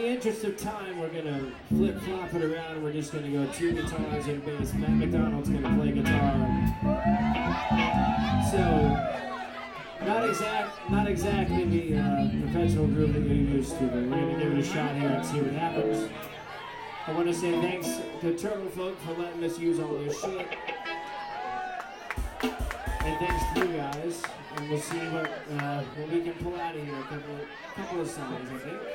the interest of time, we're gonna flip-flop it around and we're just gonna go 2 guitars and a bass. Matt McDonald's gonna play guitar. So, not exactly the professional groove that you're used to, but we're gonna give it a shot here and see what happens. I want to say thanks to Turtle Folk for letting us use all this shit. And thanks to you guys. And we'll see what we can pull out of here. A couple of songs, I think.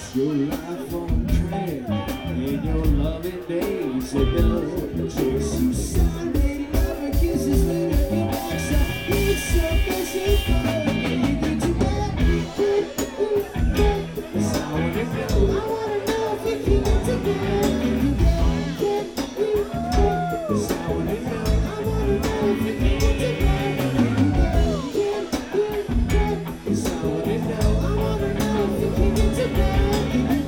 your life on track and your loving days are done. Chase you sad, lady, never kisses, later get back. So it's so busy, and you get to back. Cause I wanna know if you can get together. Cause I wanna know if you can get together. Cause I wanna know if you can get together.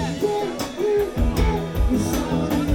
Cause I wanna